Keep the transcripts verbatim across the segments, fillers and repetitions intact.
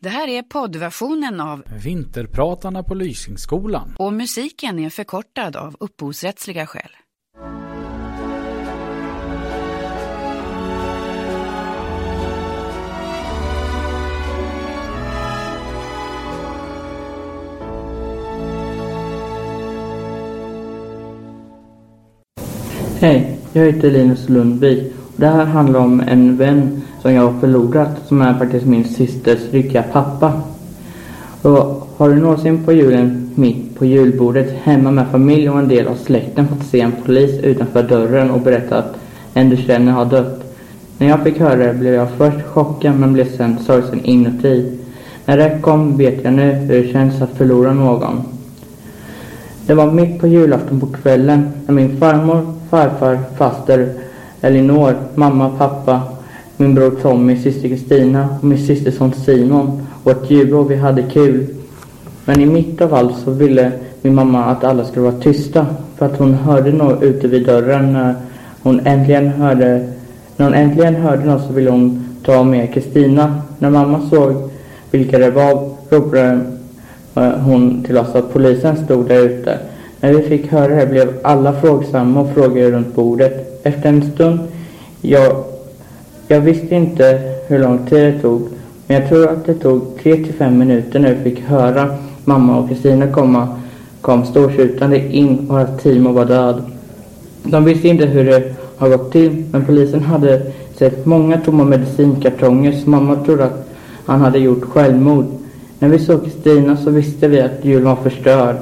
Det här är poddversionen av Vinterpratarna på Lysingsskolan. Och musiken är förkortad av upphovsrättsliga skäl. Hej, jag heter Linus Lundvik och det här handlar om en vän som jag har förlorat som är faktiskt min systers riktiga pappa. Och har du någonsin på julen mitt på julbordet hemma med familj och en del av släkten fått se en polis utanför dörren och berätta att en du känner har dött? När jag fick höra det blev jag först chockad men blev sen sorgsen inuti. När det kom vet jag nu hur det känns att förlora någon. Det var mitt på julafton på kvällen när min farmor, farfar, faster, Elinor, mamma, pappa, min bror Tommy, syster Kristina och min systerson Simon och ett jullov vi hade kul. Men i mitt av allt så ville min mamma att alla skulle vara tysta för att hon hörde något ute vid dörren när hon äntligen hörde när hon äntligen hörde något så ville hon ta med Kristina. När mamma såg vilka det var ropade hon till oss att polisen stod där ute. När vi fick höra det blev alla frågsamma och frågade runt bordet. Efter en stund, jag, jag visste inte hur lång tid det tog. Men jag tror att det tog tre till fem minuter när vi fick höra mamma och Kristina komma, kom storskjutande in och att Timo var död. De visste inte hur det har gått till, men polisen hade sett många tomma medicinkartonger så mamma trodde att han hade gjort självmord. När vi såg Kristina så visste vi att julen var förstörd.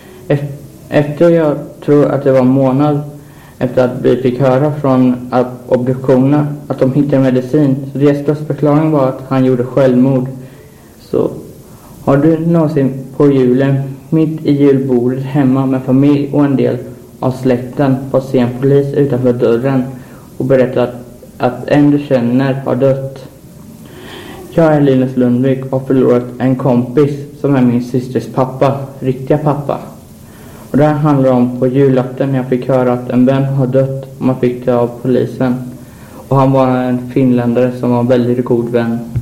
Efter jag tror att det var en månad efter att vi fick höra från obduktionen att de hittade medicin. Så deras förklaring var att han gjorde självmord. Så har du någonsin på julen mitt i julbordet hemma med familj och en del av släkten fått se en polis utanför dörren och berättat att en du känner har dött? Jag är Linus Lundvik och har förlorat en kompis som är min systers pappa, riktiga pappa. Och det här handlar om på julafton när jag fick höra att en vän har dött och man fick det av polisen. Och han var en finländare som var en väldigt god vän.